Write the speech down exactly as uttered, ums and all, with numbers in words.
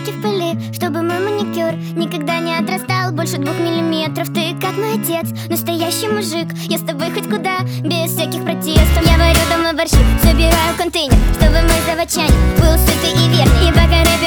руки в пыли, чтобы мой маникюр никогда не отрастал больше двух миллиметров. Ты как мой отец, настоящий мужик. Я с тобой хоть куда, без всяких протестов. Я варю дома борщи, собираю контейнер, чтобы мой заводчанин был сытый и верный. И пока рэп